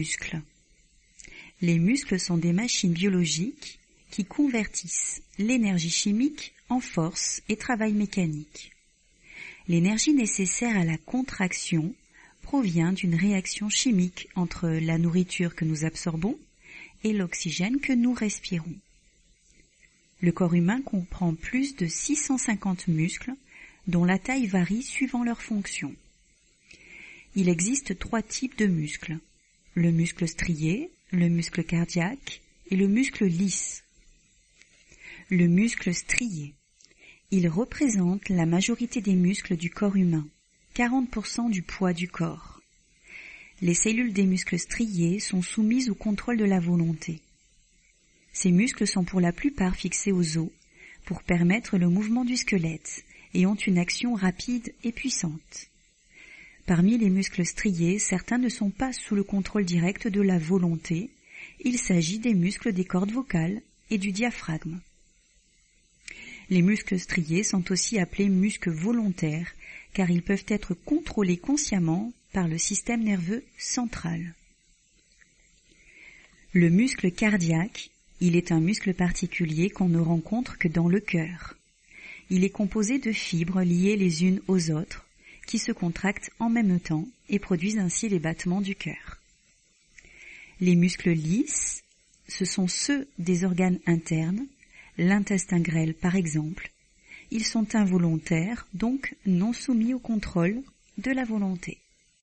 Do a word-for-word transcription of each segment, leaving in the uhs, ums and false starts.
muscles. Les muscles sont des machines biologiques qui convertissent l'énergie chimique en force et travail mécanique. L'énergie nécessaire à la contraction provient d'une réaction chimique entre la nourriture que nous absorbons et l'oxygène que nous respirons. Le corps humain comprend plus de six cent cinquante muscles dont la taille varie suivant leur fonction. Il existe trois types de muscles, le muscle strié, le muscle cardiaque et le muscle lisse. Le muscle strié, il représente la majorité des muscles du corps humain, quarante pour cent du poids du corps. Les cellules des muscles striés sont soumises au contrôle de la volonté. Ces muscles sont pour la plupart fixés aux os pour permettre le mouvement du squelette et ont une action rapide et puissante. Parmi les muscles striés, certains ne sont pas sous le contrôle direct de la volonté. Il s'agit des muscles des cordes vocales et du diaphragme. Les muscles striés sont aussi appelés muscles volontaires car ils peuvent être contrôlés consciemment par le système nerveux central. Le muscle cardiaque, il est un muscle particulier qu'on ne rencontre que dans le cœur. Il est composé de fibres liées les unes aux autres qui se contractent en même temps et produisent ainsi les battements du cœur. Les muscles lisses, ce sont ceux des organes internes, l'intestin grêle par exemple. Ils sont involontaires, donc non soumis au contrôle de la volonté.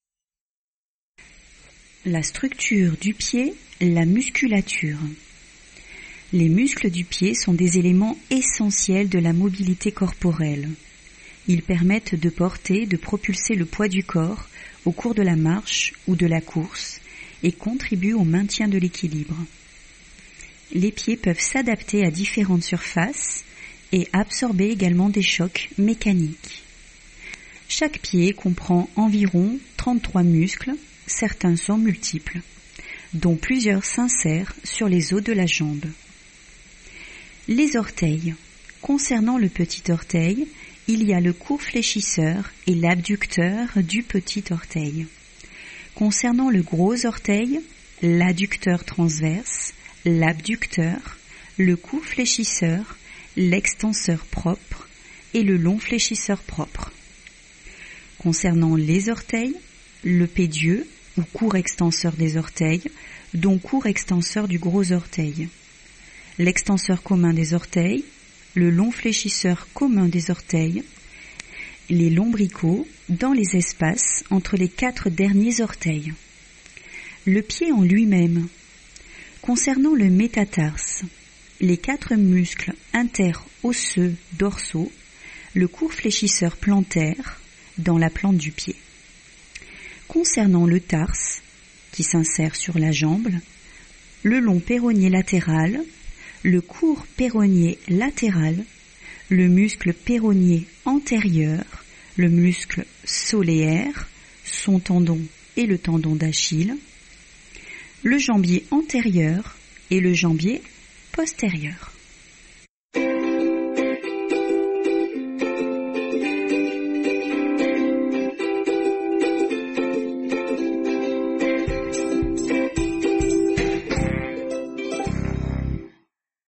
La structure du pied, la musculature. Les muscles du pied sont des éléments essentiels de la mobilité corporelle. Ils permettent de porter, de propulser le poids du corps au cours de la marche ou de la course et contribuent au maintien de l'équilibre. Les pieds peuvent s'adapter à différentes surfaces et absorber également des chocs mécaniques. Chaque pied comprend environ trente-trois muscles, certains sont multiples, dont plusieurs s'insèrent sur les os de la jambe. Les orteils. Concernant le petit orteil, il y a le court fléchisseur et l'abducteur du petit orteil. Concernant le gros orteil, l'adducteur transverse, l'abducteur, le court fléchisseur, l'extenseur propre et le long fléchisseur propre. Concernant les orteils, le pédieux ou court extenseur des orteils, dont court extenseur du gros orteil. L'extenseur commun des orteils, le long fléchisseur commun des orteils, les lombricaux dans les espaces entre les quatre derniers orteils. Le pied en lui-même. Concernant le métatarse, les quatre muscles interosseux dorsaux, le court fléchisseur plantaire dans la plante du pied. Concernant le tarse, qui s'insère sur la jambe, le long péronnier latéral, le court péronnier latéral, le muscle péronnier antérieur, le muscle soléaire, son tendon et le tendon d'Achille, le jambier antérieur et le jambier postérieur.